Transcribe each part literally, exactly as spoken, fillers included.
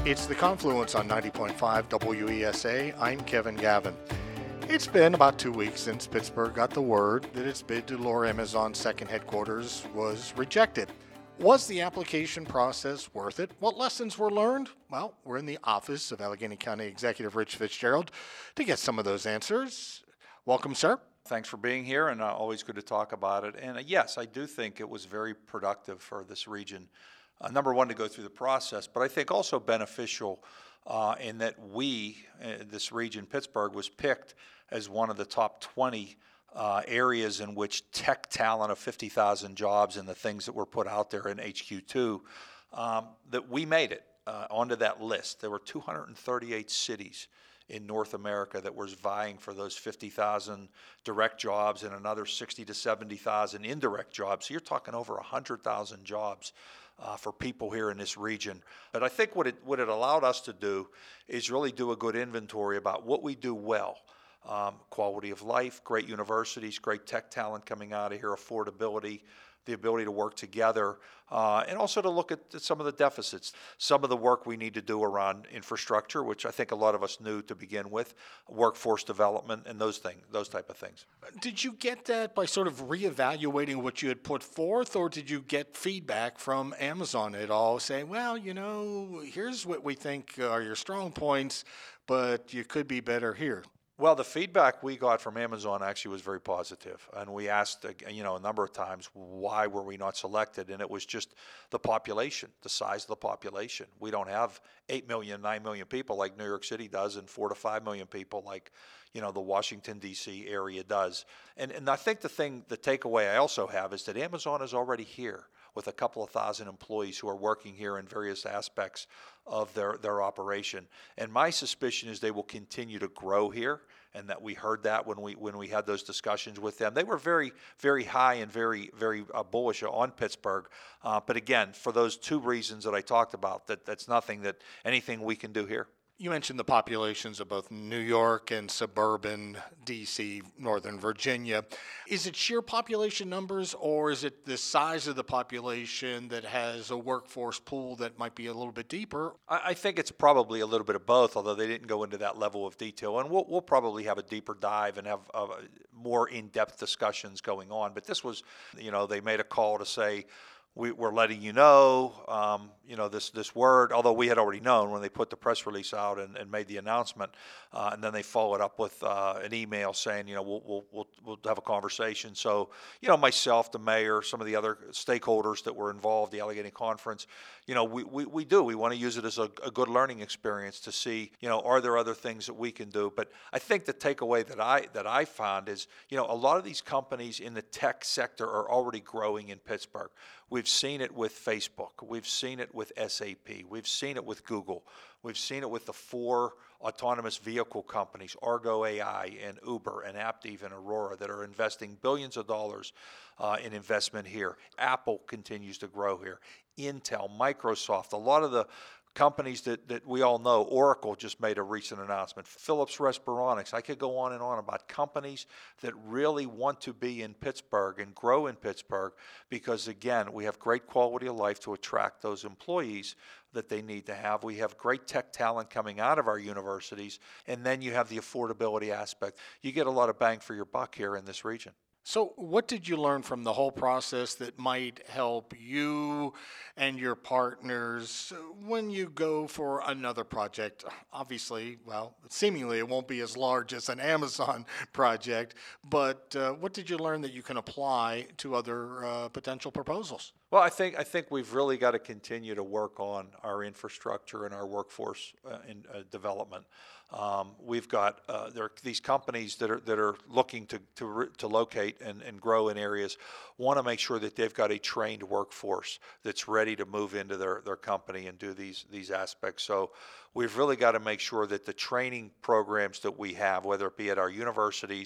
It's The Confluence on ninety point five W E S A. I'm Kevin Gavin. It's been about two weeks since Pittsburgh got the word that its bid to lure Amazon's second headquarters was rejected. Was the application process worth it? What lessons were learned? Well, we're in the office of Allegheny County Executive Rich Fitzgerald to get some of those answers. Welcome, sir. Thanks for being here, and uh, always good to talk about it. And uh, yes, I do think it was very productive for this region. Uh, number one, to go through the process, but I think also beneficial uh, in that we, uh, this region, Pittsburgh, was picked as one of the top twenty uh, areas in which tech talent of fifty thousand jobs and the things that were put out there in H Q two, um, that we made it uh, onto that list. There were two hundred thirty-eight cities in North America that was vying for those fifty thousand direct jobs and another sixty to seventy thousand indirect jobs. So you're talking over one hundred thousand jobs uh, for people here in this region. But I think what it, what it allowed us to do is really do a good inventory about what we do well. Um, quality of life, great universities, great tech talent coming out of here, affordability, the ability to work together, uh, and also to look at some of the deficits, some of the work we need to do around infrastructure, which I think a lot of us knew to begin with, workforce development, and those things, those type of things. Did you get that by sort of reevaluating what you had put forth, or did you get feedback from Amazon at all, saying, well, you know, here's what we think are your strong points, but you could be better here? Well, the feedback we got from Amazon actually was very positive, and we asked, you know, a number of times, why were we not selected? And it was just the population, the size of the population. We don't have eight million, nine million people like New York City does, and four to five million people like, you know, the Washington, D C area does. And and I think the thing, the takeaway I also have is that Amazon is already here with a couple of thousand employees who are working here in various aspects of their, their operation. And my suspicion is they will continue to grow here, and that we heard that when we when we had those discussions with them. They were very, very high and very, very uh, bullish on Pittsburgh. Uh, but again, for those two reasons that I talked about, that that's nothing that anything we can do here. You mentioned the populations of both New York and suburban D C, Northern Virginia. Is it sheer population numbers, or is it the size of the population that has a workforce pool that might be a little bit deeper? I, I think it's probably a little bit of both, although they didn't go into that level of detail. And we'll, we'll probably have a deeper dive and have uh, more in-depth discussions going on. But this was, you know, they made a call to say, We, we're letting you know, um, you know, this this word, although we had already known when they put the press release out and, and made the announcement, uh, and then they followed up with uh, an email saying, you know, we'll, we'll we'll we'll have a conversation. So, you know, myself, the mayor, some of the other stakeholders that were involved, the Allegheny Conference, you know, we, we, we do. We want to use it as a, a good learning experience to see, you know, are there other things that we can do? But I think the takeaway that I that I found is, you know, a lot of these companies in the tech sector are already growing in Pittsburgh. We've seen it with Facebook. We've seen it with S A P. We've seen it with Google. We've seen it with the four autonomous vehicle companies, Argo A I and Uber and Aptiv and Aurora, that are investing billions of dollars uh, in investment here. Apple continues to grow here. Intel, Microsoft, a lot of the companies that, that we all know. Oracle just made a recent announcement. Philips Respironics. I could go on and on about companies that really want to be in Pittsburgh and grow in Pittsburgh because, again, we have great quality of life to attract those employees that they need to have. We have great tech talent coming out of our universities, and then you have the affordability aspect. You get a lot of bang for your buck here in this region. So what did you learn from the whole process that might help you and your partners when you go for another project? Obviously, well, seemingly it won't be as large as an Amazon project, but uh, what did you learn that you can apply to other uh, potential proposals? Well, I think I think we've really got to continue to work on our infrastructure and our workforce uh, in, uh, development. Um, we've got uh, there are these companies that are that are looking to to, to locate and, and grow in areas, want to make sure that they've got a trained workforce that's ready to move into their, their company and do these these aspects. So we've really got to make sure that the training programs that we have, whether it be at our universities,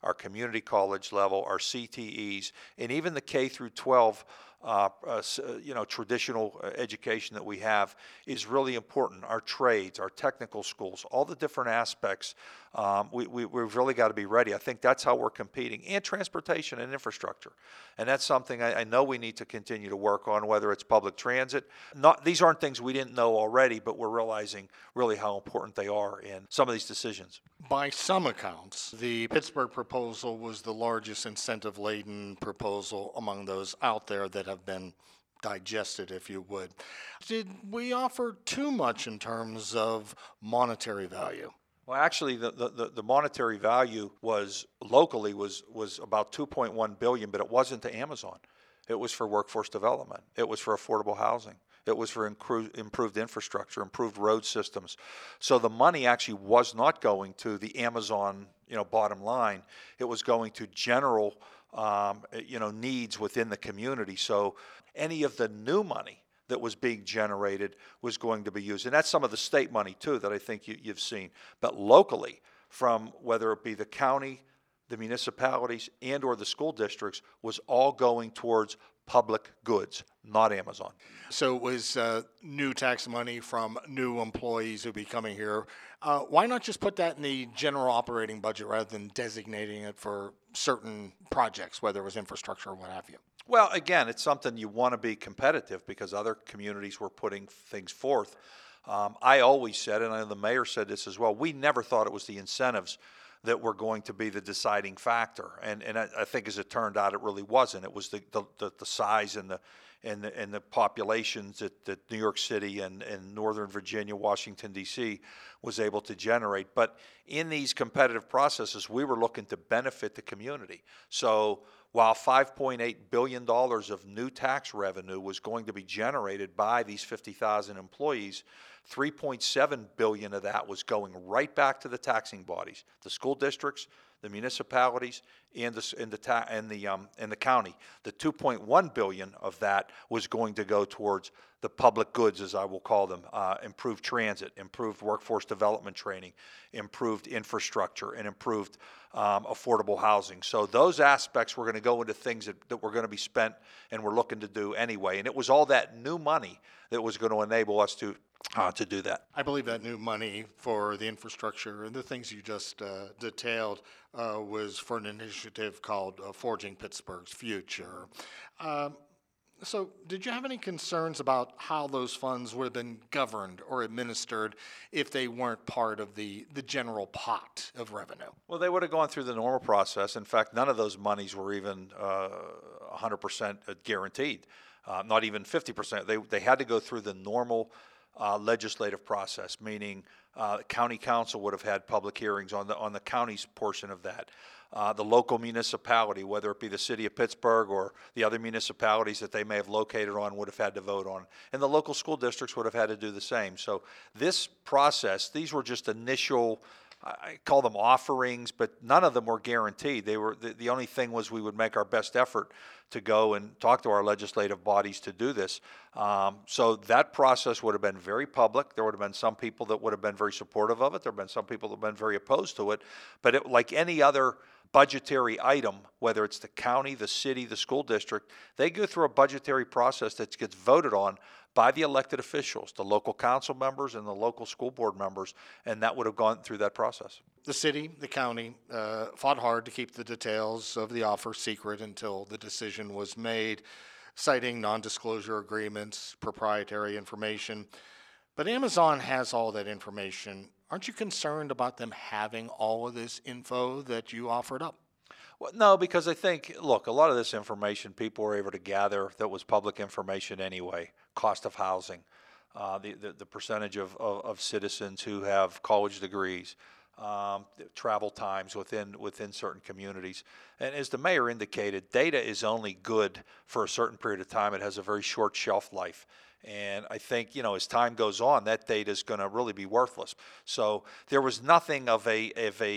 our community college level, our C T Es, and even the K through twelve Uh, uh, you know, traditional education that we have is really important. Our trades, our technical schools, all the different aspects, um, we, we, we've really got to be ready. I think that's how we're competing, and transportation and infrastructure. And that's something I, I know we need to continue to work on, whether it's public transit. Not, these aren't things we didn't know already, but we're realizing really how important they are in some of these decisions. By some accounts, the Pittsburgh proposal was the largest incentive-laden proposal among those out there that have been digested, if you would. Did we offer too much in terms of monetary value? Well, actually, the, the, the monetary value was locally was, was about two point one billion dollars, but it wasn't to Amazon. It was for workforce development. It was for affordable housing. It was for incru- improved infrastructure, improved road systems. So the money actually was not going to the Amazon, you know, bottom line. It was going to general, um, you know, needs within the community. So any of the new money that was being generated was going to be used. And that's some of the state money, too, that I think you, you've seen. But locally, from whether it be the county, the municipalities, and or the school districts, was all going towards public goods, not Amazon. So it was uh, new tax money from new employees who be coming here. Uh, why not just put that in the general operating budget rather than designating it for certain projects, whether it was infrastructure or what have you? Well, again, it's something you want to be competitive because other communities were putting things forth. Um, I always said, and I know the mayor said this as well, we never thought it was the incentives that were going to be the deciding factor. And and I, I think as it turned out, it really wasn't. It was the the, the, the size and the and the, and the populations that, that New York City and, and Northern Virginia, Washington, D C was able to generate. But in these competitive processes, we were looking to benefit the community. So while five point eight billion dollars of new tax revenue was going to be generated by these fifty thousand employees, three point seven billion dollars of that was going right back to the taxing bodies, the school districts, the municipalities, and the and the ta- and the um and the county. The two point one billion dollars of that was going to go towards the public goods, as I will call them, uh, improved transit, improved workforce development training, improved infrastructure, and improved um, affordable housing. So those aspects were going to go into things that, that were going to be spent and we're looking to do anyway. And it was all that new money that was going to enable us to Uh, to do that. I believe that new money for the infrastructure and the things you just uh, detailed uh, was for an initiative called uh, Forging Pittsburgh's Future. Um, so did you have any concerns about how those funds would have been governed or administered if they weren't part of the, the general pot of revenue? Well, they would have gone through the normal process. In fact, none of those monies were even uh, one hundred percent guaranteed, uh, not even fifty percent. They, they had to go through the normal Uh, legislative process, meaning uh, county council would have had public hearings on the on the county's portion of that. Uh, the local municipality, whether it be the city of Pittsburgh or the other municipalities that they may have located on, would have had to vote on. And the local school districts would have had to do the same. So this process, these were just initial, I call them offerings, but none of them were guaranteed. They were the, the only thing was we would make our best effort to go and talk to our legislative bodies to do this. Um, so that process would have been very public. There would have been some people that would have been very supportive of it. There have been some people that have been very opposed to it. But it, like any other budgetary item, whether it's the county, the city, the school district, they go through a budgetary process that gets voted on by the elected officials, the local council members and the local school board members, and that would have gone through that process. The city, the county, uh, fought hard to keep the details of the offer secret until the decision was made, citing non-disclosure agreements, proprietary information. But Amazon has all that information. Aren't you concerned about them having all of this info that you offered up? Well, no, because I think, look, a lot of this information people were able to gather that was public information anyway. Cost of housing, uh, the, the the percentage of, of, of citizens who have college degrees, um, travel times within within certain communities. And as the mayor indicated, data is only good for a certain period of time. It has a very short shelf life. And I think, you know, as time goes on, that data is going to really be worthless. So there was nothing of a of a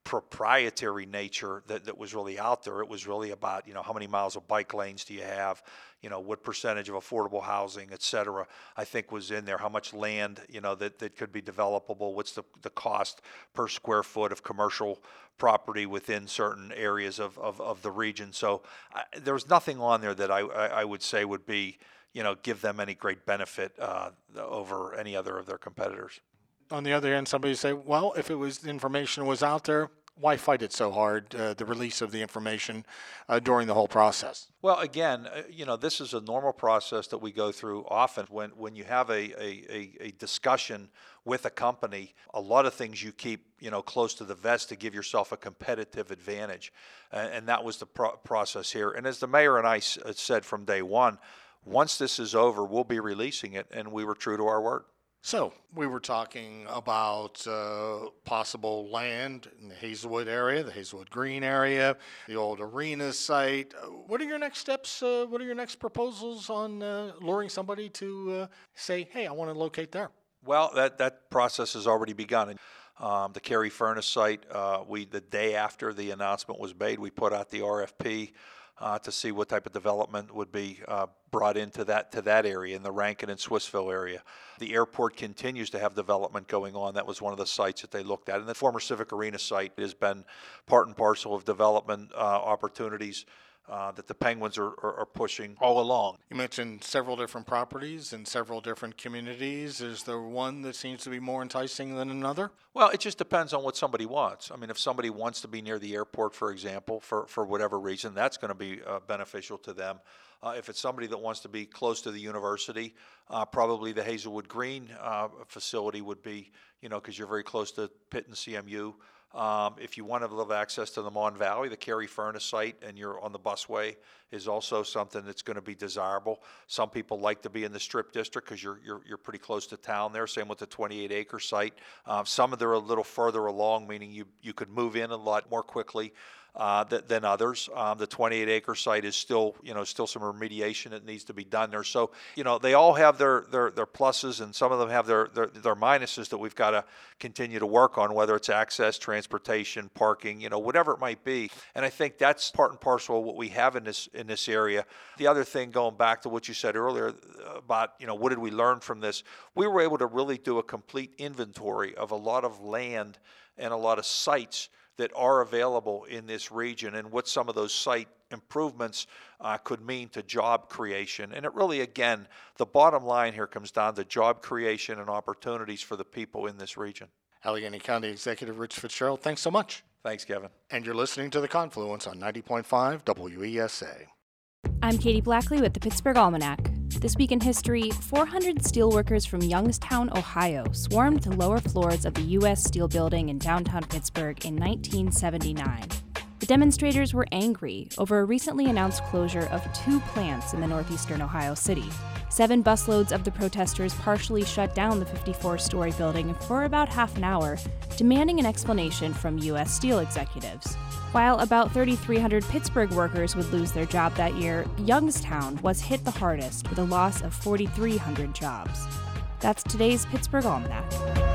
proprietary nature that, that was really out there. It was really about, you know, how many miles of bike lanes do you have, you know, what percentage of affordable housing, et cetera, I think was in there, how much land, you know, that, that could be developable, what's the, the cost per square foot of commercial property within certain areas of, of, of the region. So I, there was nothing on there that I, I, I would say would be, you know, give them any great benefit uh, over any other of their competitors. On the other hand, somebody say, well, if it was the information was out there, why fight it so hard, uh, the release of the information uh, during the whole process? Well, again, uh, you know, this is a normal process that we go through often. When, when you have a, a, a, a discussion with a company, a lot of things you keep, you know, close to the vest to give yourself a competitive advantage. Uh, and that was the pro- process here. And as the mayor and I s- said from day one, once this is over, we'll be releasing it, and we were true to our word. So we were talking about uh, possible land in the Hazelwood area, the Hazelwood Green area, the old arena site. Uh, what are your next steps? Uh, what are your next proposals on uh, luring somebody to uh, say, hey, I want to locate there? Well, that, that process has already begun. Um, the Cary Furnace site, uh, we the day after the announcement was made, we put out the R F P uh, to see what type of development would be uh, brought into that to that area in the Rankin and Swissville area. The airport continues to have development going on. That was one of the sites that they looked at. And the former Civic Arena site has been part and parcel of development uh, opportunities uh, that the Penguins are, are, are pushing all along. You mentioned several different properties in several different communities. Is there one that seems to be more enticing than another? Well, it just depends on what somebody wants. I mean, if somebody wants to be near the airport, for example, for, for whatever reason, that's going to be uh, beneficial to them. Uh, if it's somebody that wants to be close to the university, uh, probably the Hazelwood Green uh, facility would be, you know, because you're very close to Pitt and C M U. Um, if you want to have access to the Mon Valley, the Cary Furnace site, and you're on the busway, is also something that's going to be desirable. Some people like to be in the Strip District because you're, you're you're pretty close to town there. Same with the twenty-eight acre site. Um, some of them are a little further along, meaning you you could move in a lot more quickly uh, th- than others. Um, the twenty-eight acre site is still, you know, still some remediation that needs to be done there. So, you know, they all have their their, their pluses, and some of them have their, their their minuses that we've got to continue to work on, whether it's access, transportation, parking, you know, whatever it might be. And I think that's part and parcel of what we have in this in this area. The other thing, going back to what you said earlier about, you know, what did we learn from this? We were able to really do a complete inventory of a lot of land and a lot of sites that are available in this region, and what some of those site improvements uh, could mean to job creation. And it really, again, the bottom line here comes down to job creation and opportunities for the people in this region. Allegheny County Executive Rich Fitzgerald, thanks so much. Thanks, Kevin. And you're listening to The Confluence on ninety point five W E S A. I'm Katie Blackley with the Pittsburgh Almanac. This week in history, four hundred steelworkers from Youngstown, Ohio, swarmed the lower floors of the U S Steel Building in downtown Pittsburgh in nineteen seventy-nine. The demonstrators were angry over a recently announced closure of two plants in the northeastern Ohio city. Seven busloads of the protesters partially shut down the fifty-four story building for about half an hour, demanding an explanation from U S Steel executives. While about three thousand three hundred Pittsburgh workers would lose their job that year, Youngstown was hit the hardest with a loss of four thousand three hundred jobs. That's today's Pittsburgh Almanac.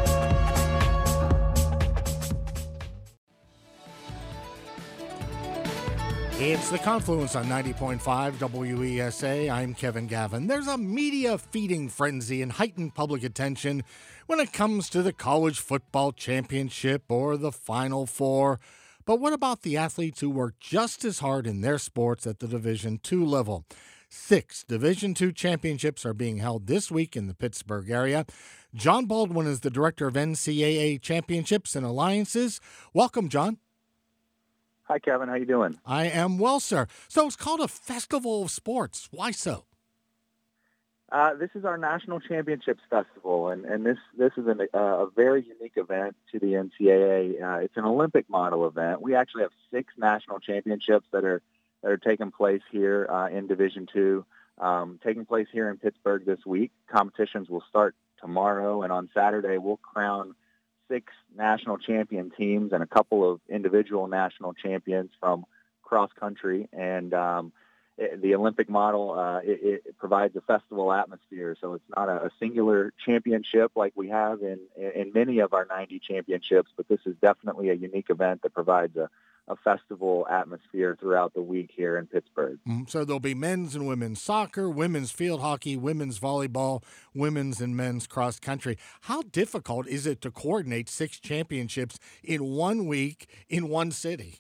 It's The Confluence on ninety point five W E S A. I'm Kevin Gavin. There's a media feeding frenzy and heightened public attention when it comes to the college football championship or the Final Four. But what about the athletes who work just as hard in their sports at the Division two level? Six Division two championships are being held this week in the Pittsburgh area. John Baldwin is the director of N C double A Championships and Alliances. Welcome, John. Hi, Kevin. How you doing? I am well, sir. So it's called a Festival of Sports. Why so? Uh, this is our National Championships Festival, and, and this this is an, uh, a very unique event to the N C double A. Uh, it's an Olympic model event. We actually have six national championships that are that are taking place here uh, in Division Two, um, taking place here in Pittsburgh this week. Competitions will start tomorrow, and on Saturday we'll crown six national champion teams and a couple of individual national champions from cross country, and um, it, the Olympic model, uh, it, it provides a festival atmosphere. So it's not a, a singular championship like we have in, in many of our ninety championships, but this is definitely a unique event that provides a, a festival atmosphere throughout the week here in Pittsburgh. So there'll be men's and women's soccer, women's field hockey, women's volleyball, women's and men's cross country. How difficult is it to coordinate six championships in one week in one city?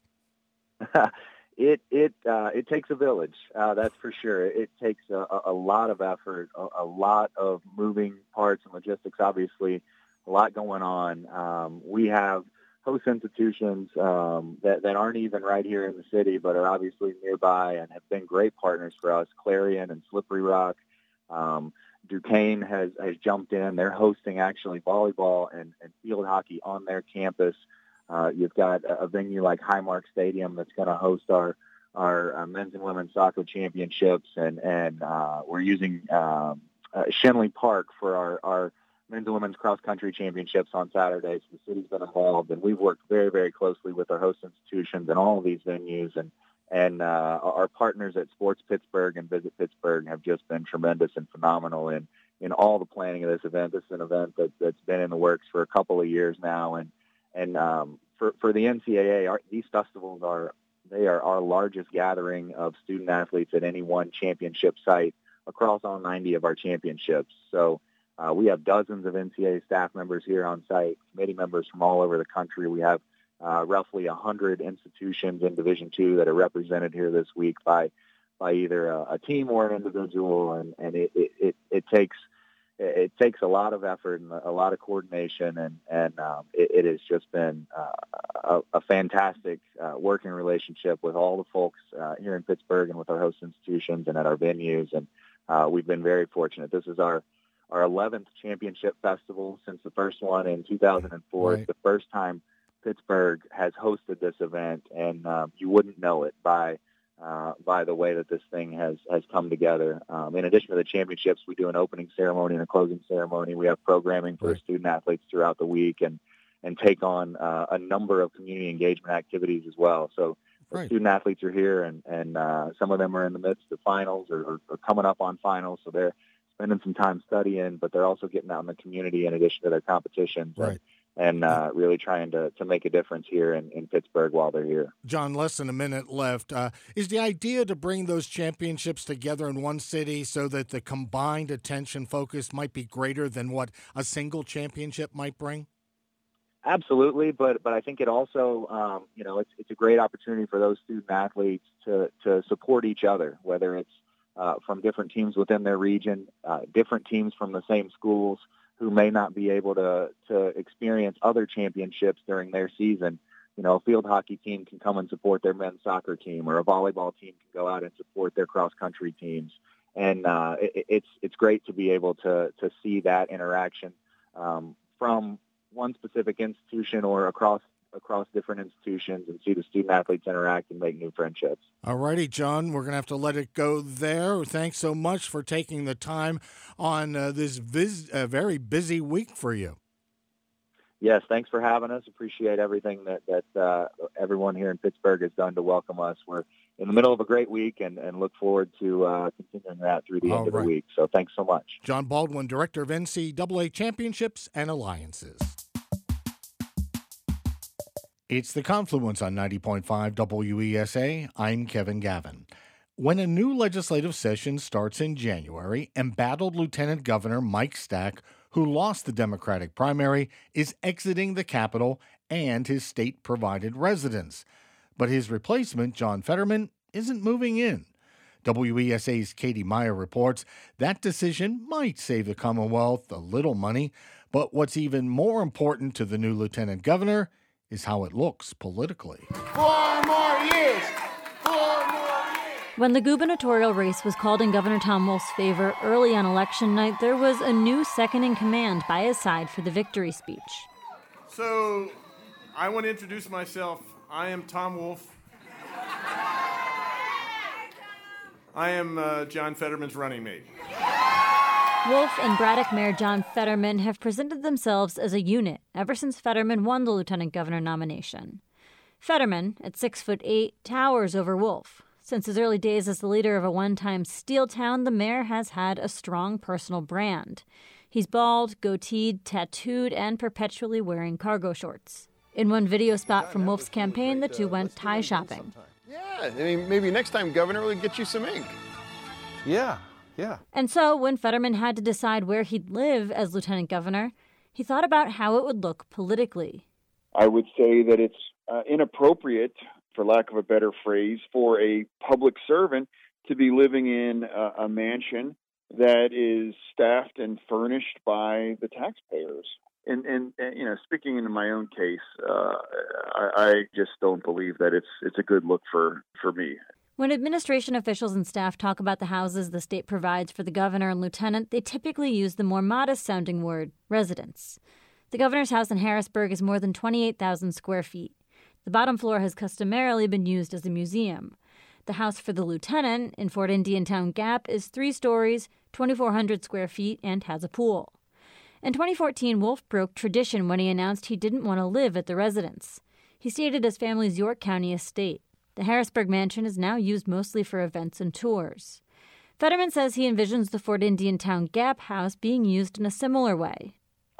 it it uh, it takes a village, uh, that's for sure. It takes a, a lot of effort, a, a lot of moving parts and logistics, obviously, a lot going on. Um, we have host institutions um, that, that aren't even right here in the city, but are obviously nearby and have been great partners for us. Clarion and Slippery Rock. Um, Duquesne has, has jumped in. They're hosting actually volleyball and, and field hockey on their campus. Uh, you've got a, a venue like Highmark Stadium that's going to host our our uh, men's and women's soccer championships, and and uh, we're using um, uh, Shenley Park for our, our men's and women's cross-country championships on Saturdays. The city's been involved, and we've worked very, very closely with our host institutions and all of these venues. And and uh, our partners at Sports Pittsburgh and Visit Pittsburgh have just been tremendous and phenomenal in, in all the planning of this event. This is an event that, that's been in the works for a couple of years now. And and um, for, for the N C double A, our, these festivals are they are our largest gathering of student athletes at any one championship site across all ninety of our championships. So Uh, we have dozens of N C double A staff members here on site, committee members from all over the country. We have uh, roughly one hundred institutions in Division two that are represented here this week by by either a, a team or an individual, and, and it, it, it, it takes it takes a lot of effort and a lot of coordination, and, and um, it, it has just been uh, a, a fantastic uh, working relationship with all the folks uh, here in Pittsburgh and with our host institutions and at our venues, and uh, we've been very fortunate. This is our our eleventh championship festival since the first one in two thousand four. Right. It's the first time Pittsburgh has hosted this event, and um, you wouldn't know it by uh, by the way that this thing has, has come together. Um, in addition to the championships, we do an opening ceremony and a closing ceremony. We have programming for Right. the student athletes throughout the week, and, and take on uh, a number of community engagement activities as well. So the Right. student athletes are here, and, and uh, some of them are in the midst of finals or, or, or coming up on finals, so they're spending some time studying, but they're also getting out in the community in addition to their competitions. Right. And, and uh, really trying to, to make a difference here in, in Pittsburgh while they're here. John, less than a minute left. Uh, is the idea to bring those championships together in one city so that the combined attention focus might be greater than what a single championship might bring? Absolutely, but but I think it also, um, you know, it's it's a great opportunity for those student athletes to, to support each other, whether it's uh, from different teams within their region, uh, different teams from the same schools who may not be able to, to experience other championships during their season. You know, a field hockey team can come and support their men's soccer team, or a volleyball team can go out and support their cross-country teams. And uh, it, it's it's great to be able to, to see that interaction um, from one specific institution or across across different institutions, and see the student athletes interact and make new friendships. All righty, John, we're going to have to let it go there. Thanks so much for taking the time on uh, this vis- uh, very busy week for you. Yes, thanks for having us. Appreciate everything that, that uh, everyone here in Pittsburgh has done to welcome us. We're in the middle of a great week, and, and look forward to uh, continuing that through the All end of right. the week. So thanks so much. John Baldwin, Director of N C double A Championships and Alliances. It's The Confluence on ninety point five W E S A. I'm Kevin Gavin. When a new legislative session starts in January, embattled Lieutenant Governor Mike Stack, who lost the Democratic primary, is exiting the Capitol and his state-provided residence. But his replacement, John Fetterman, isn't moving in. W E S A's Katie Meyer reports that decision might save the Commonwealth a little money, but what's even more important to the new lieutenant governor is how it looks politically. Four more years! Four more years! When the gubernatorial race was called in Governor Tom Wolf's favor early on election night, there was a new second-in-command by his side for the victory speech. So, I want to introduce myself. I am Tom Wolf. I am uh, John Fetterman's running mate. Wolf and Braddock Mayor John Fetterman have presented themselves as a unit ever since Fetterman won the lieutenant governor nomination. Fetterman, at six foot eight, towers over Wolf. Since his early days as the leader of a one-time steel town, the mayor has had a strong personal brand. He's bald, goateed, tattooed, and perpetually wearing cargo shorts. In one video spot from Wolf's campaign, the two went tie shopping. Yeah, I mean, maybe next time, Governor, we'll get you some ink. Yeah, yeah. And so, when Fetterman had to decide where he'd live as lieutenant governor, he thought about how it would look politically. I would say that it's uh, inappropriate, for lack of a better phrase, for a public servant to be living in a, a mansion that is staffed and furnished by the taxpayers. And, and, and you know, speaking in my own case, uh, I, I just don't believe that it's it's a good look for, for me. When administration officials and staff talk about the houses the state provides for the governor and lieutenant, they typically use the more modest-sounding word, residence. The governor's house in Harrisburg is more than twenty-eight thousand square feet. The bottom floor has customarily been used as a museum. The house for the lieutenant in Fort Indiantown Gap is three stories, twenty-four hundred square feet, and has a pool. In twenty fourteen, Wolf broke tradition when he announced he didn't want to live at the residence. He stayed at his family's York County estate. The Harrisburg mansion is now used mostly for events and tours. Fetterman says he envisions the Fort Indiantown Gap house being used in a similar way.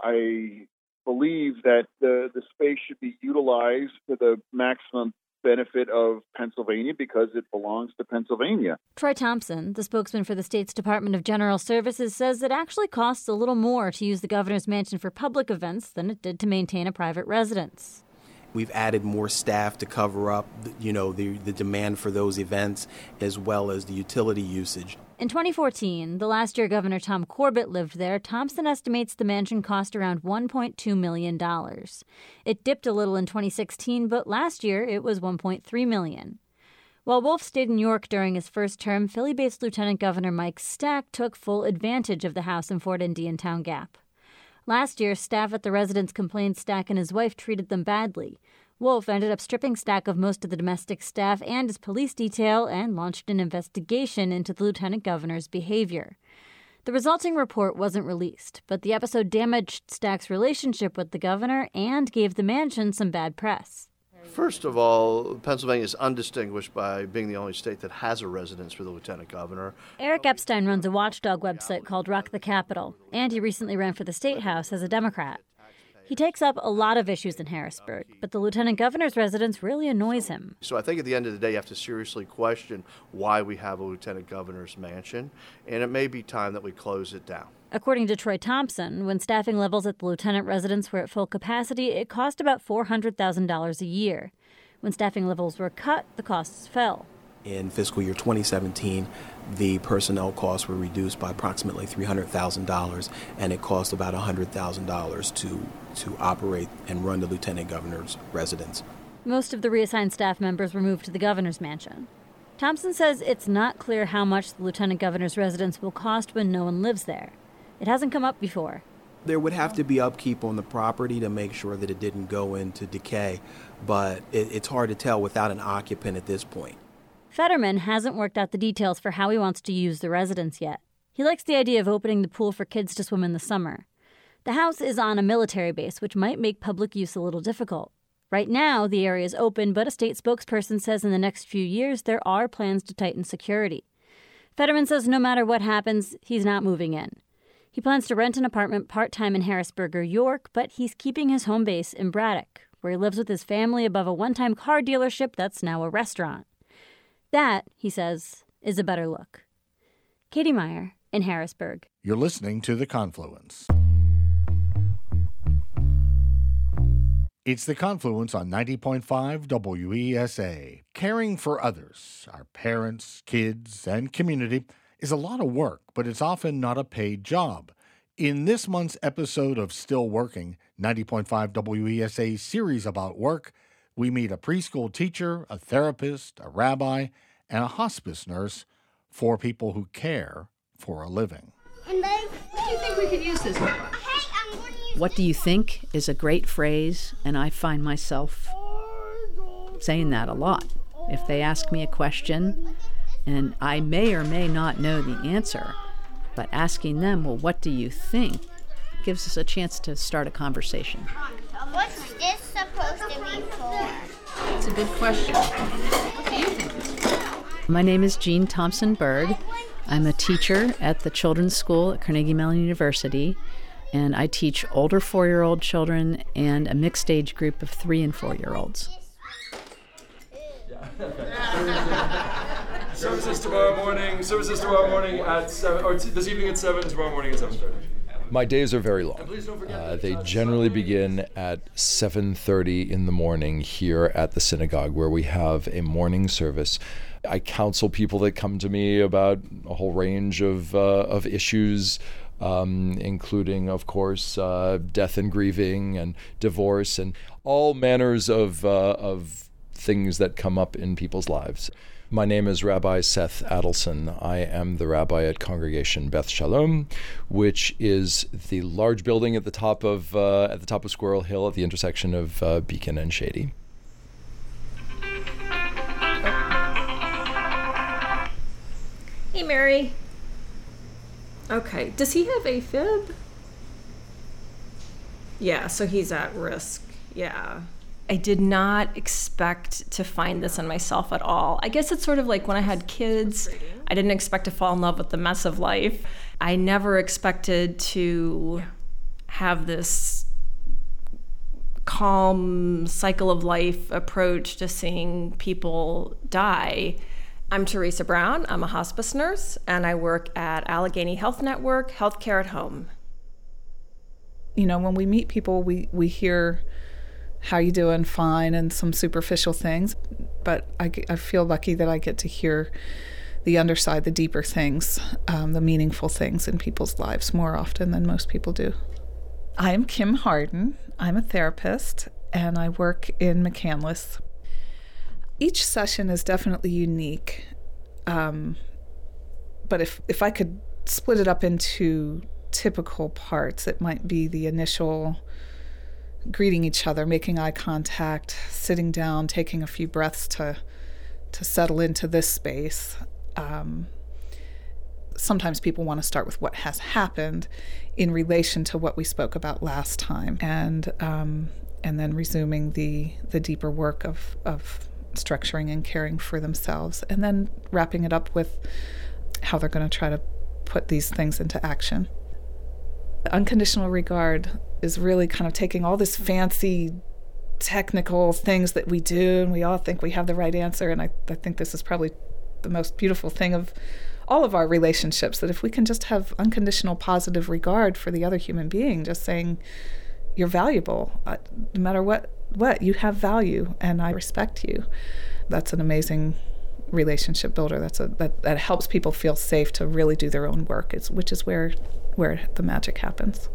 I believe that the, the space should be utilized to the maximum benefit of Pennsylvania because it belongs to Pennsylvania. Troy Thompson, the spokesman for the state's Department of General Services, says it actually costs a little more to use the governor's mansion for public events than it did to maintain a private residence. We've added more staff to cover up, you know, the, the demand for those events as well as the utility usage. In twenty fourteen, the last year Governor Tom Corbett lived there, Thompson estimates the mansion cost around one point two million dollars. It dipped a little in twenty sixteen, but last year it was one point three million dollars. While Wolf stayed in York during his first term, Philly-based Lieutenant Governor Mike Stack took full advantage of the house in Fort Indiantown Gap. Last year, staff at the residence complained Stack and his wife treated them badly. Wolf ended up stripping Stack of most of the domestic staff and his police detail and launched an investigation into the lieutenant governor's behavior. The resulting report wasn't released, but the episode damaged Stack's relationship with the governor and gave the mansion some bad press. First of all, Pennsylvania is undistinguished by being the only state that has a residence for the lieutenant governor. Eric Epstein runs a watchdog website called Rock the Capitol, and he recently ran for the state house as a Democrat. He takes up a lot of issues in Harrisburg, but the lieutenant governor's residence really annoys him. So I think at the end of the day, you have to seriously question why we have a lieutenant governor's mansion, and it may be time that we close it down. According to Troy Thompson, when staffing levels at the lieutenant residence were at full capacity, it cost about four hundred thousand dollars a year. When staffing levels were cut, the costs fell. In fiscal year twenty seventeen, the personnel costs were reduced by approximately three hundred thousand dollars, and it cost about one hundred thousand dollars to, to operate and run the lieutenant governor's residence. Most of the reassigned staff members were moved to the governor's mansion. Thompson says it's not clear how much the lieutenant governor's residence will cost when no one lives there. It hasn't come up before. There would have to be upkeep on the property to make sure that it didn't go into decay, but it, it's hard to tell without an occupant at this point. Fetterman hasn't worked out the details for how he wants to use the residence yet. He likes the idea of opening the pool for kids to swim in the summer. The house is on a military base, which might make public use a little difficult. Right now, the area is open, but a state spokesperson says in the next few years there are plans to tighten security. Fetterman says no matter what happens, he's not moving in. He plans to rent an apartment part-time in Harrisburg or York, but he's keeping his home base in Braddock, where he lives with his family above a one-time car dealership that's now a restaurant. That, he says, is a better look. Katie Meyer in Harrisburg. You're listening to The Confluence. It's The Confluence on ninety point five W E S A. Caring for others, our parents, kids, and community, is a lot of work, but it's often not a paid job. In this month's episode of Still Working, ninety point five W E S A series about work, we meet a preschool teacher, a therapist, a rabbi, and a hospice nurse, for people who care for a living. And then, what do you think we could use this for? Hey, I'm going to use What do you think is a great phrase, and I find myself saying that a lot. If they ask me a question, and I may or may not know the answer, but asking them, well, what do you think, gives us a chance to start a conversation. What's this supposed to be for? It's a good question. What do you think it's for? My name is Jean Thompson Bird. I'm a teacher at the Children's School at Carnegie Mellon University, and I teach older four-year-old children and a mixed age group of three and four-year-olds. Services tomorrow morning. Services tomorrow morning at seven, or t- this evening at seven. Tomorrow morning at seven thirty. My days are very long. Uh, they generally begin at seven thirty in the morning here at the synagogue, where we have a morning service. I counsel people that come to me about a whole range of uh, of issues, um, including, of course, uh, death and grieving and divorce and all manners of uh, of things that come up in people's lives. My name is Rabbi Seth Adelson. I am the rabbi at Congregation Beth Shalom, which is the large building at the top of uh, at the top of Squirrel Hill at the intersection of uh, Beacon and Shady. Hey, Mary. Okay, does he have AFib? Yeah, so he's at risk. Yeah. I did not expect to find this in myself at all. I guess it's sort of like when I had kids, I didn't expect to fall in love with the mess of life. I never expected to have this calm cycle of life approach to seeing people die. I'm Teresa Brown. I'm a hospice nurse, and I work at Allegheny Health Network, Healthcare at Home. You know, when we meet people, we, we hear, how you doing? Fine, and some superficial things. But I, I feel lucky that I get to hear the underside, the deeper things, um, the meaningful things in people's lives more often than most people do. I am Kim Harden. I'm a therapist, and I work in McCandless. Each session is definitely unique, um, but if, if I could split it up into typical parts, it might be the initial greeting each other, making eye contact, sitting down, taking a few breaths to to settle into this space. Um, sometimes people want to start with what has happened in relation to what we spoke about last time, and um, and then resuming the the deeper work of of structuring and caring for themselves, and then wrapping it up with how they're going to try to put these things into action. Unconditional regard is really kind of taking all this fancy technical things that we do, and we all think we have the right answer, and I, I think this is probably the most beautiful thing of all of our relationships, that if we can just have unconditional positive regard for the other human being, just saying, you're valuable, uh, no matter what, what, you have value, and I respect you. That's an amazing relationship builder. That's a that, that helps people feel safe to really do their own work, is, which is where where the magic happens.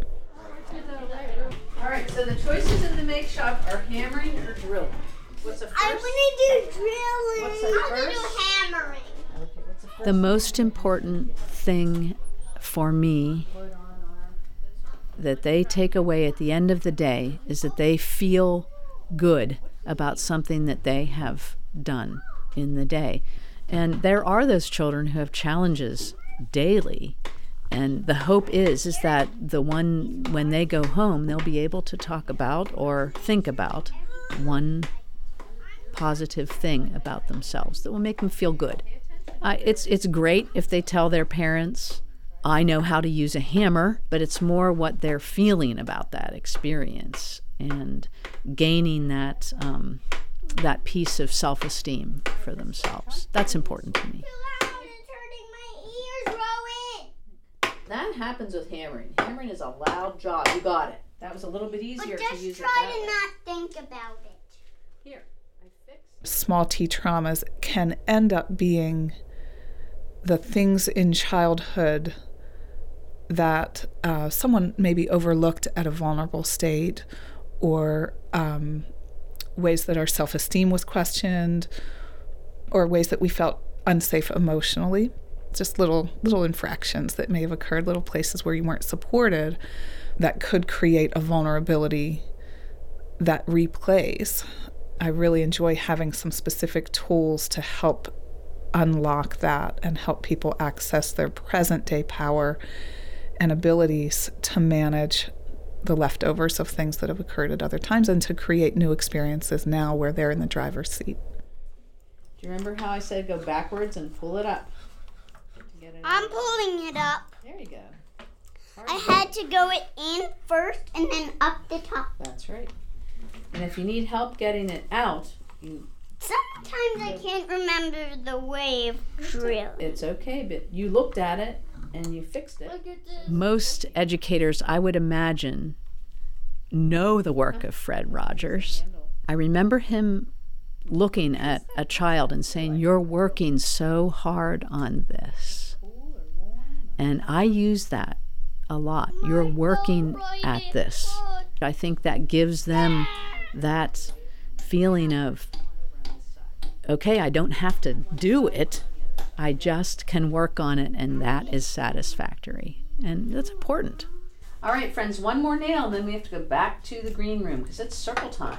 All right, so the choices in the make shop are hammering or drilling. What's the first? I want to do drilling. What's the I want first? to do hammering. Okay, what's the first? The most important thing for me that they take away at the end of the day is that they feel good about something that they have done in the day. And there are those children who have challenges daily. And the hope is is that the one, when they go home, they'll be able to talk about or think about one positive thing about themselves that will make them feel good. Uh, it's it's great if they tell their parents, I know how to use a hammer, but it's more what they're feeling about that experience and gaining that um, that piece of self-esteem for themselves. That's important to me. That happens with hammering. Hammering is a loud job. You got it. That was a little bit easier but to use it that way. Just try to not think about it. Here, I fixed it. Small T traumas can end up being the things in childhood that uh, someone maybe overlooked at a vulnerable state, or um, ways that our self-esteem was questioned, or ways that we felt unsafe emotionally. Just little little infractions that may have occurred, little places where you weren't supported, that could create a vulnerability that replays. I really enjoy having some specific tools to help unlock that and help people access their present day power and abilities to manage the leftovers of things that have occurred at other times and to create new experiences now where they're in the driver's seat. Do you remember how I said go backwards and pull it up? I'm pulling it up. There you go. I had to go it in first and then up the top. That's right. And if you need help getting it out, you... Sometimes I can't remember the way of drilling. It's okay, but you looked at it and you fixed it. Most educators, I would imagine, know the work of Fred Rogers. I remember him looking at a child and saying, "You're working so hard on this." And I use that a lot. You're working at this. I think that gives them that feeling of, okay, I don't have to do it. I just can work on it, and that is satisfactory. And that's important. All right, friends, one more nail, and then we have to go back to the green room because it's circle time.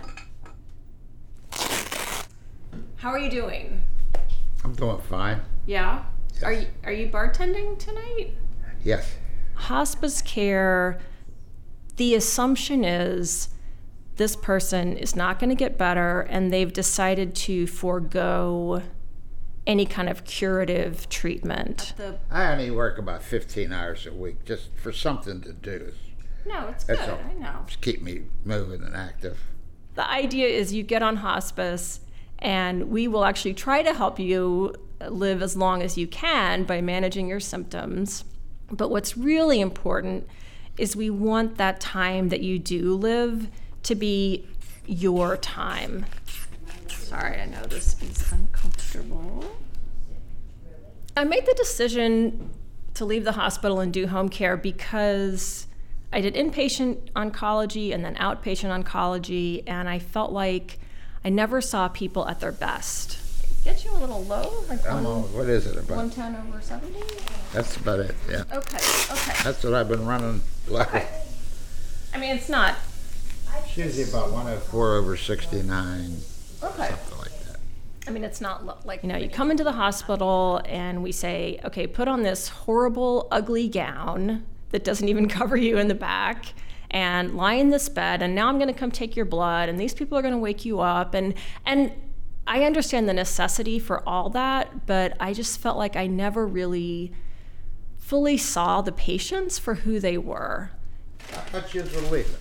How are you doing? I'm doing fine. Yeah? Yes. Are you, are you bartending tonight? Yes. Hospice care, the assumption is this person is not going to get better, and they've decided to forego any kind of curative treatment. I only work about fifteen hours a week just for something to do. No, it's good. All. I know. Just keep me moving and active. The idea is you get on hospice, and we will actually try to help you live as long as you can by managing your symptoms. But what's really important is we want that time that you do live to be your time. Sorry, I know this is uncomfortable. I made the decision to leave the hospital and do home care because I did inpatient oncology and then outpatient oncology, and I felt like I never saw people at their best. Get you a little low? Like I'm one, on, what is it about? one ten over seventy? That's about it, yeah. Okay, okay. That's what I've been running. Okay. I mean, it's not... It's usually about one oh four over sixty-nine, okay. Something like that. I mean, it's not lo- like, you know, you come into the hospital and we say, okay, put on this horrible, ugly gown that doesn't even cover you in the back and lie in this bed, and now I'm going to come take your blood, and these people are going to wake you up. And and I understand the necessity for all that, but I just felt like I never really fully saw the patients for who they were. I thought you would leave it.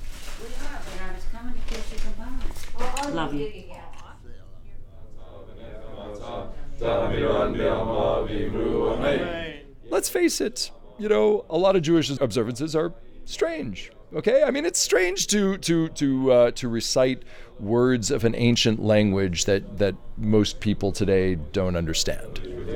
Love you. Let's face it, you know, a lot of Jewish observances are strange. Okay, I mean, it's strange to to to uh, to recite words of an ancient language that that most people today don't understand.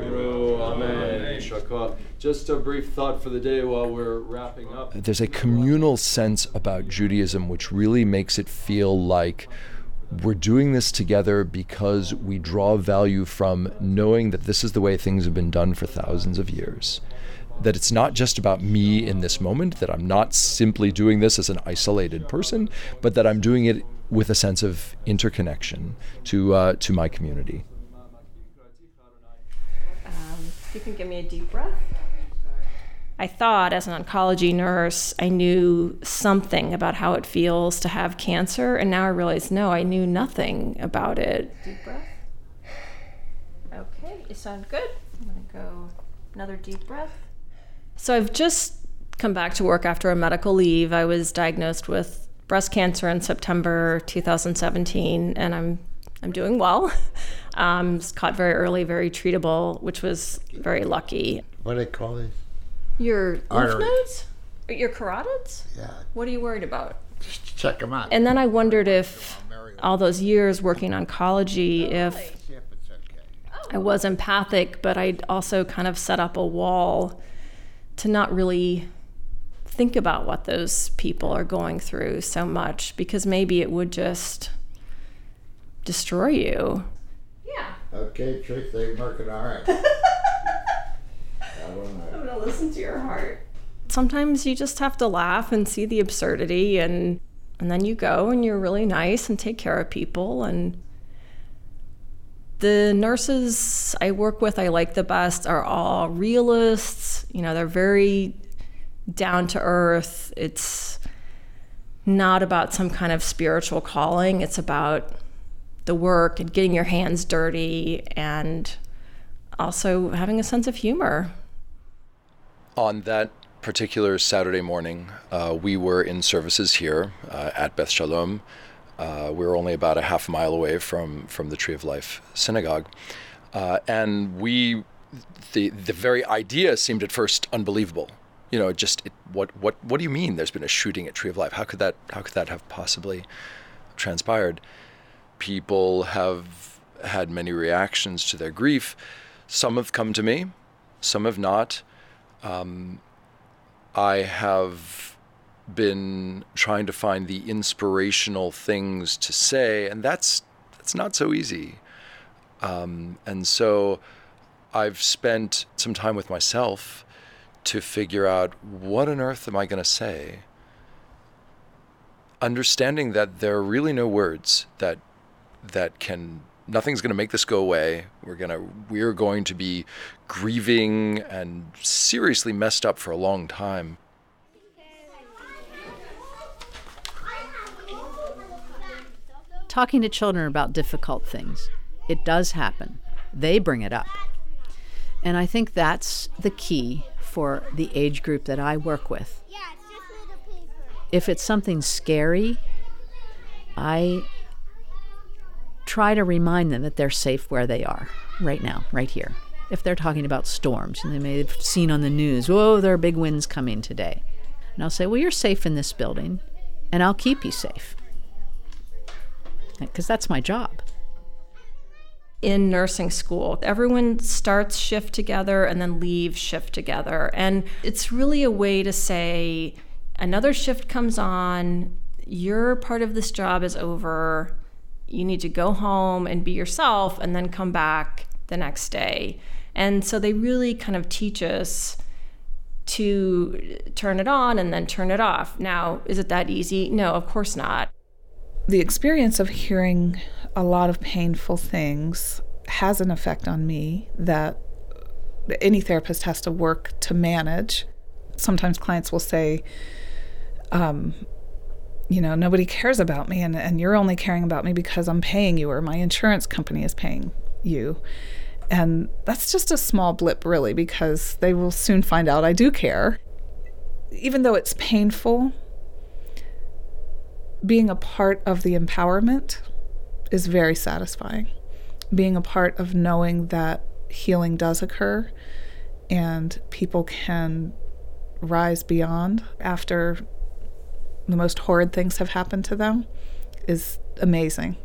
Just a brief thought for the day while we're wrapping up. There's a communal sense about Judaism which really makes it feel like we're doing this together because we draw value from knowing that this is the way things have been done for thousands of years. That it's not just about me in this moment, that I'm not simply doing this as an isolated person, but that I'm doing it with a sense of interconnection to uh, to my community. Um, you can give me a deep breath. I thought as an oncology nurse, I knew something about how it feels to have cancer, and now I realize, no, I knew nothing about it. Deep breath. Okay, you sound good. I'm gonna go another deep breath. So I've just come back to work after a medical leave. I was diagnosed with breast cancer in September two thousand seventeen, and I'm I'm doing well. Um, it's caught very early, very treatable, which was very lucky. What do they call these? Your Arteries. lymph nodes? Your carotids? Yeah. What are you worried about? Just check them out. And then I wondered if all those years working oncology, if I was empathic, but I'd also kind of set up a wall to not really think about what those people are going through so much, because maybe it would just destroy you. Yeah. Okay, Trish, they're working all right. I'm gonna listen to your heart. Sometimes you just have to laugh and see the absurdity, and and then you go and you're really nice and take care of people. And the nurses I work with, I like the best, are all realists. You know, they're very down to earth. It's not about some kind of spiritual calling. It's about the work and getting your hands dirty and also having a sense of humor. On that particular Saturday morning, uh, we were in services here uh, at Beth Shalom. Uh, we were only about a half mile away from, from the Tree of Life Synagogue. Uh, and we, the the very idea seemed at first unbelievable. You know, just it, what what what do you mean? There's been a shooting at Tree of Life. How could that how could that have possibly transpired? People have had many reactions to their grief. Some have come to me, some have not. Um, I have been trying to find the inspirational things to say, and that's that's not so easy. Um, and so I've spent some time with myself to figure out what on earth am I going to say, understanding that there are really no words that that can. Nothing's going to make this go away. We're going to we're going to be grieving and seriously messed up for a long time. Talking to children about difficult things, it does happen. They bring it up. And I think that's the key for the age group that I work with. If it's something scary, I try to remind them that they're safe where they are right now, right here. If they're talking about storms and they may have seen on the news, whoa, there are big winds coming today. And I'll say, well, you're safe in this building and I'll keep you safe. Because that's my job. In nursing school, everyone starts shift together and then leaves shift together. And it's really a way to say, another shift comes on, your part of this job is over, you need to go home and be yourself and then come back the next day. And so they really kind of teach us to turn it on and then turn it off. Now, is it that easy? No, of course not. The experience of hearing a lot of painful things has an effect on me that any therapist has to work to manage. Sometimes clients will say, um, you know, nobody cares about me and, and you're only caring about me because I'm paying you or my insurance company is paying you. And that's just a small blip, really, because they will soon find out I do care. Even though it's painful, being a part of the empowerment is very satisfying. Being a part of knowing that healing does occur and people can rise beyond after the most horrid things have happened to them is amazing.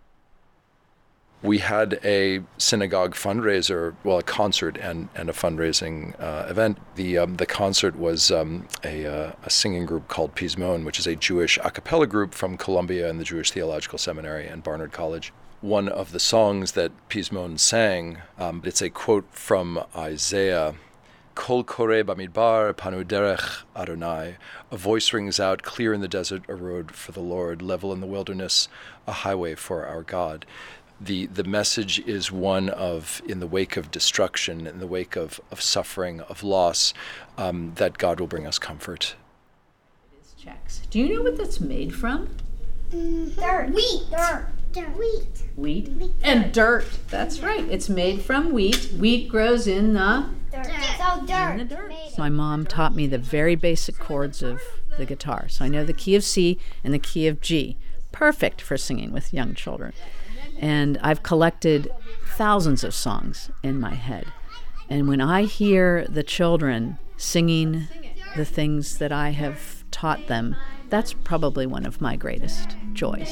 We had a synagogue fundraiser, well, a concert and, and a fundraising uh, event. The um, the concert was um, a, uh, a singing group called Pizmon, which is a Jewish a cappella group from Columbia and the Jewish Theological Seminary and Barnard College. One of the songs that Pizmon sang, um, it's a quote from Isaiah, Kol Koreh Bamidbar Panu Derech Adonai. A voice rings out, clear in the desert a road for the Lord, level in the wilderness a highway for our God. The the message is one of, in the wake of destruction, in the wake of, of suffering, of loss, um, that God will bring us comfort. It is checks. Do you know what that's made from? Mm, dirt. Wheat. Dirt. Dirt. Wheat. Wheat. Wheat. And dirt. That's right. It's made from wheat. Wheat grows in the dirt. So dirt. In the dirt. My mom taught me the very basic chords of the guitar. So I know the key of C and the key of G. Perfect for singing with young children. And I've collected thousands of songs in my head. And when I hear the children singing the things that I have taught them, that's probably one of my greatest joys.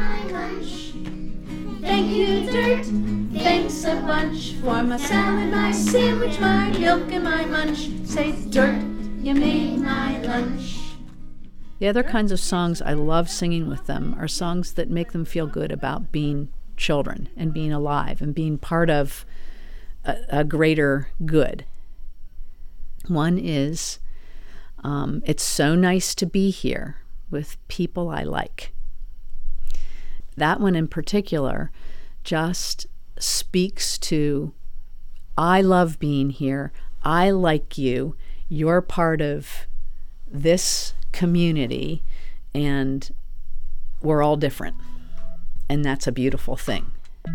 Thank you, dirt. Thanks a bunch for my salad, my sandwich, my milk, and my munch. Say, dirt, you made my lunch. The other kinds of songs I love singing with them are songs that make them feel good about being children and being alive and being part of a, a greater good. One is, um, it's so nice to be here with people I like. That one in particular just speaks to, I love being here, I like you, you're part of this community, and we're all different. and that's a beautiful thing.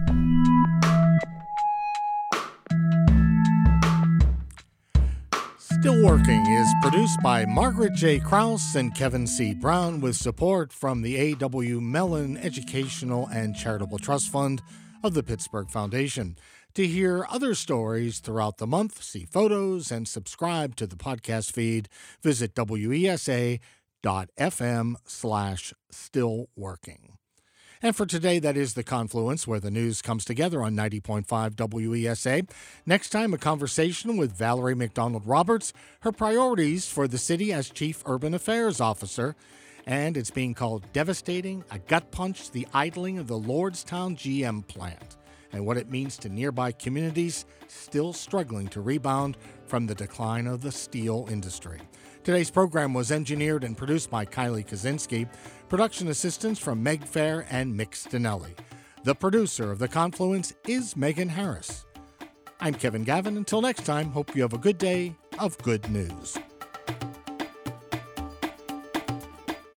Still Working is produced by Margaret J. Krause and Kevin C. Brown with support from the A W Mellon Educational and Charitable Trust Fund of the Pittsburgh Foundation. To hear other stories throughout the month, see photos, and subscribe to the podcast feed, visit W E S A dot F M slash still working. And for today, that is The Confluence, where the news comes together on ninety point five W E S A. Next time, a conversation with Valerie McDonald Roberts, her priorities for the city as Chief Urban Affairs Officer. And it's being called devastating, a gut punch, the idling of the Lordstown G M plant, and what it means to nearby communities still struggling to rebound from the decline of the steel industry. Today's program was engineered and produced by Kylie Kaczynski. Production assistance from Meg Fair and Mick Stinelli. The producer of The Confluence is Megan Harris. I'm Kevin Gavin. Until next time, hope you have a good day of good news.